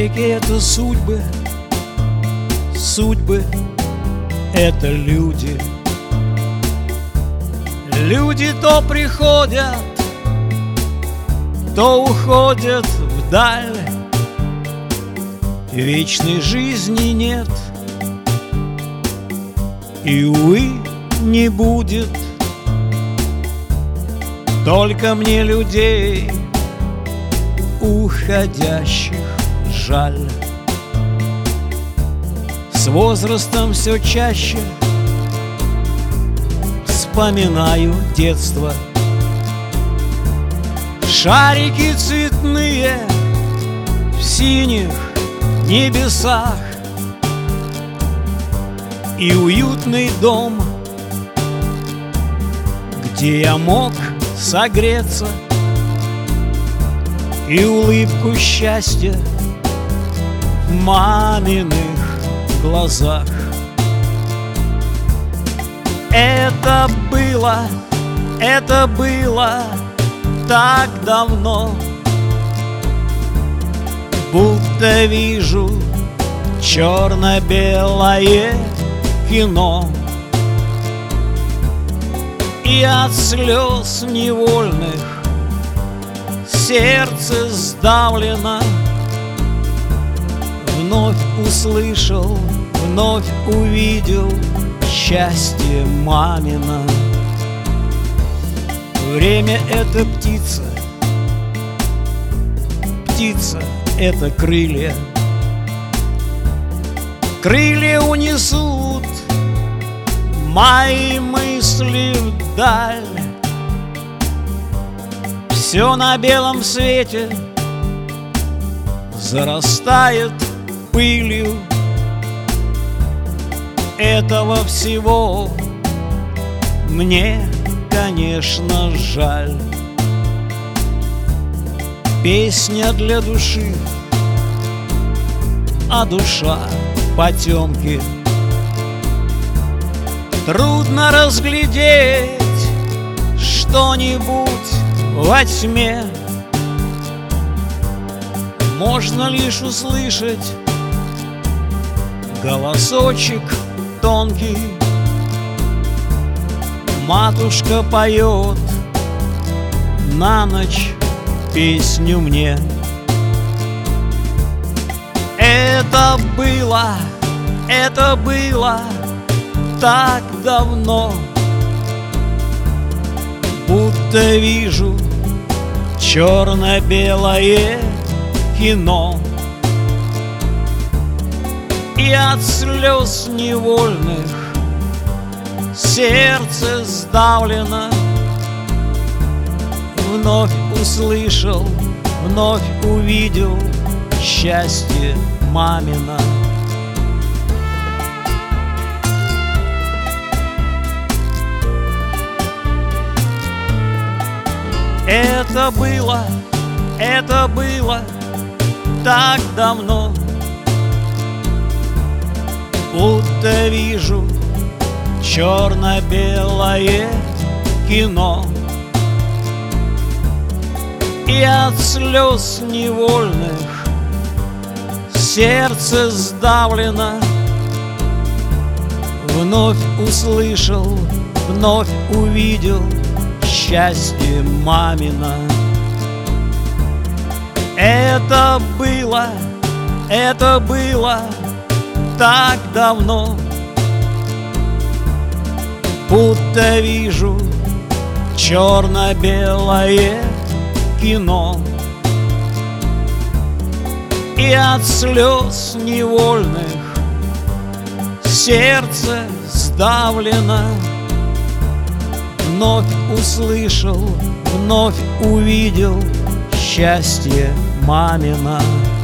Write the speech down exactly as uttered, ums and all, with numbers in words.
Реки — это судьбы, судьбы — это люди. Люди то приходят, то уходят вдаль. Вечной жизни нет, и, увы, не будет. Только мне людей уходящих жаль. С возрастом все чаще вспоминаю детство. Шарики цветные в синих небесах и уютный дом, где я мог согреться, и улыбку счастья в маминых глазах. Это было, это было так давно, будто вижу черно-белое кино. И от слез невольных сердце сдавлено. Вновь услышал, вновь увидел счастье мамино. Время — это птица, птица — это крылья. Крылья унесут мои мысли вдаль. Все на белом свете зарастает пылью. Этого всего мне, конечно, жаль. Песня для души, а душа потемки. Трудно разглядеть что-нибудь во тьме. Можно лишь услышать голосочек тонкий. Матушка поет на ночь песню мне. Это было, это было так давно, будто вижу черно-белое кино. И от слез невольных сердце сдавлено. Вновь услышал, вновь увидел счастье мамино. Это было, это было так давно, будто вижу черно-белое кино. И от слез невольных сердце сдавлено. Вновь услышал, вновь увидел счастье мамино. Это было, это было так давно, будто вижу черно-белое кино. И от слез невольных сердце сдавлено. Вновь услышал, вновь увидел счастье мамино.